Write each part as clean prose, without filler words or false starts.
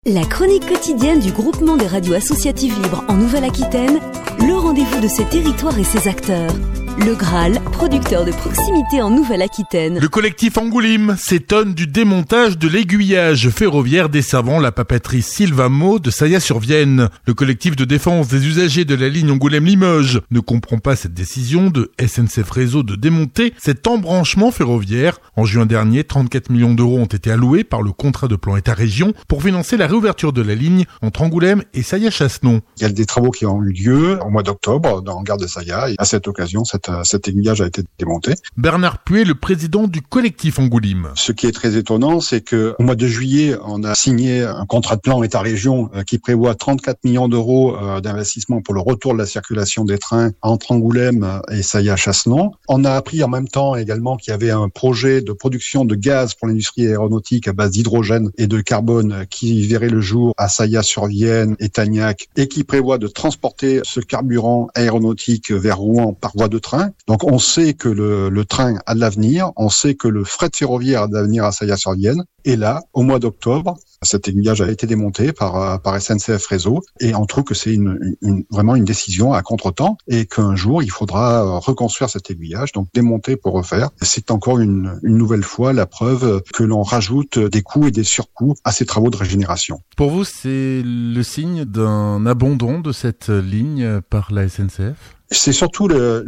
La chronique quotidienne du groupement des radios associatives libres en Nouvelle-Aquitaine, le rendez-vous de ses territoires et ses acteurs. Le Graal, producteur de proximité en Nouvelle-Aquitaine. Le collectif Angoulême s'étonne du démontage de l'aiguillage ferroviaire desservant la papeterie Sylvamo de Saillat-sur-Vienne. Le collectif de défense des usagers de la ligne Angoulême-Limoges ne comprend pas cette décision de SNCF Réseau de démonter cet embranchement ferroviaire. En juin dernier, 34 millions d'euros ont été alloués par le contrat de plan État-Région pour financer la réouverture de la ligne entre Angoulême et Saillat-Chassenon. Il y a des travaux qui ont eu lieu au mois d'octobre dans la gare de Saillat et à cette occasion, cet aiguillage a été démonté. Bernard Puet, le président du collectif Angoulême. Ce qui est très étonnant, c'est que au mois de juillet, on a signé un contrat de plan État-Région qui prévoit 34 millions d'euros d'investissement pour le retour de la circulation des trains entre Angoulême et Saillat-Chassenon. On a appris en même temps également qu'il y avait un projet de production de gaz pour l'industrie aéronautique à base d'hydrogène et de carbone qui verrait le jour à Saillat-sur-Vienne et Tagnac et qui prévoit de transporter ce carburant aéronautique vers Rouen par voie de train. Donc on sait que le train a de l'avenir, on sait que le fret ferroviaire a de l'avenir à Saillat-sur-Vienne. Et là, au mois d'octobre, cet aiguillage a été démonté par SNCF Réseau et on trouve que c'est vraiment une décision à contre-temps et qu'un jour, il faudra reconstruire cet aiguillage, donc démonter pour refaire. C'est encore une nouvelle fois la preuve que l'on rajoute des coûts et des surcoûts à ces travaux de régénération. Pour vous, c'est le signe d'un abandon de cette ligne par la SNCF ? C'est surtout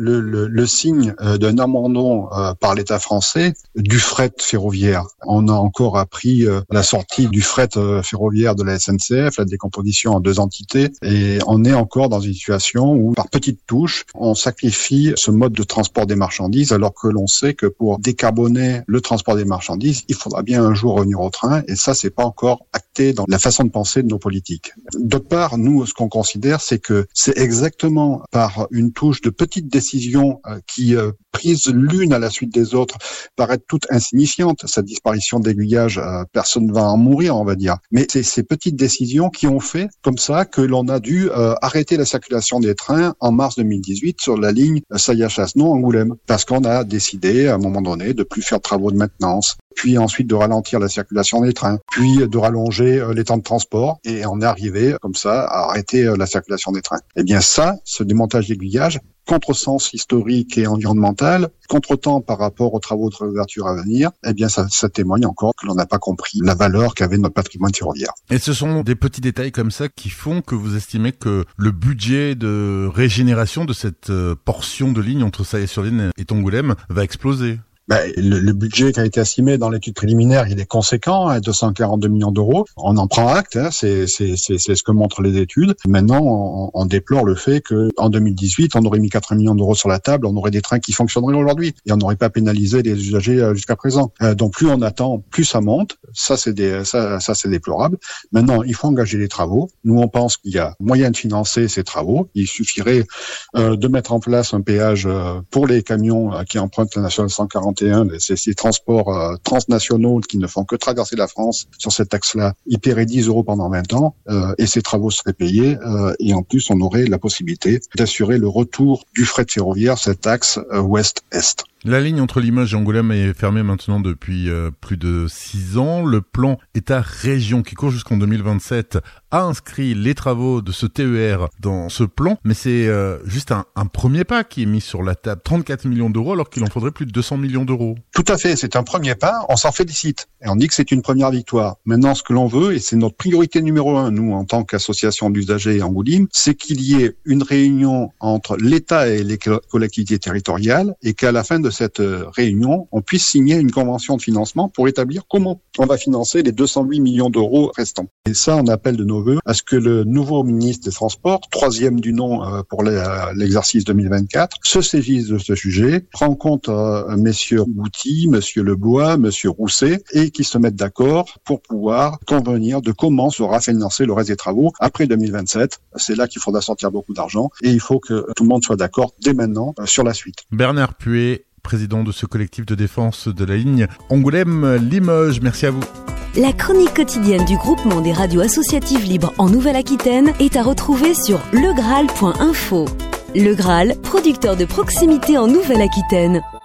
le signe d'un abandon par l'État français du fret ferroviaire. On a encore appris la sortie du fret ferroviaire de la SNCF, la décomposition en deux entités, et on est encore dans une situation où, par petites touches, on sacrifie ce mode de transport des marchandises, alors que l'on sait que pour décarboner le transport des marchandises, il faudra bien un jour revenir au train, et ça, c'est pas encore acté dans la façon de penser de nos politiques. D'autre part, nous, ce qu'on considère, c'est que c'est exactement par une touche de petites décisions qui, prises l'une à la suite des autres, paraissent toutes insignifiantes. Cette disparition d'aiguillage, personne ne va en mourir, on va dire. Mais c'est ces petites décisions qui ont fait comme ça que l'on a dû arrêter la circulation des trains en mars 2018 sur la ligne Saillat-Chassenon-Angoulême. Parce qu'on a décidé, à un moment donné, de plus faire de travaux de maintenance, puis ensuite de ralentir la circulation des trains, puis de rallonger les temps de transport, et on est arrivé comme ça à arrêter la circulation des trains. Eh bien ça, ce démontage d'aiguillage, contresens historique et environnemental, contretemps par rapport aux travaux de réouverture à venir, eh bien ça témoigne encore que l'on n'a pas compris la valeur qu'avait notre patrimoine ferroviaire. Et ce sont des petits détails comme ça qui font que vous estimez que le budget de régénération de cette portion de ligne entre Saillat-sur-Vienne et Angoulême va exploser? Le budget qui a été estimé dans l'étude préliminaire, il est conséquent, 242 millions d'euros. On en prend acte, c'est ce que montrent les études. Maintenant, on déplore le fait que en 2018, on aurait mis 4 millions d'euros sur la table, on aurait des trains qui fonctionneraient aujourd'hui et on n'aurait pas pénalisé les usagers jusqu'à présent. Donc plus on attend, plus ça monte. Ça c'est déplorable. Maintenant, il faut engager les travaux. Nous, on pense qu'il y a moyen de financer ces travaux. Il suffirait de mettre en place un péage pour les camions qui empruntent la nationale 141. Ces transports transnationaux qui ne font que traverser la France sur cet axe-là, ils paieraient 10 euros pendant 20 ans et ces travaux seraient payés et en plus on aurait la possibilité d'assurer le retour du fret ferroviaire, cet axe ouest-est. La ligne entre Limoges et Angoulême est fermée maintenant depuis plus de 6 ans. Le plan État-Région qui court jusqu'en 2027 a inscrit les travaux de ce TER dans ce plan, mais c'est juste un premier pas qui est mis sur la table. 34 millions d'euros alors qu'il en faudrait plus de 200 millions d'euros. Tout à fait, c'est un premier pas, on s'en félicite et on dit que c'est une première victoire. Maintenant, ce que l'on veut, et c'est notre priorité numéro 1, nous, en tant qu'association d'usagers Angoulême, c'est qu'il y ait une réunion entre l'État et les collectivités territoriales et qu'à la fin de cette réunion, on puisse signer une convention de financement pour établir comment on va financer les 208 millions d'euros restants. Et ça, on appelle de nos vœux à ce que le nouveau ministre des Transports, troisième du nom pour l'exercice 2024, se saisisse de ce sujet, prend en compte messieurs Bouty, monsieur Lebois, monsieur Rousset, et qui se mettent d'accord pour pouvoir convenir de comment sera financé le reste des travaux après 2027. C'est là qu'il faudra sortir beaucoup d'argent et il faut que tout le monde soit d'accord dès maintenant sur la suite. Bernard Puet, président de ce collectif de défense de la ligne Angoulême-Limoges. Merci à vous. La chronique quotidienne du groupement des radios associatives libres en Nouvelle-Aquitaine est à retrouver sur legraal.info. Le Graal, producteur de proximité en Nouvelle-Aquitaine.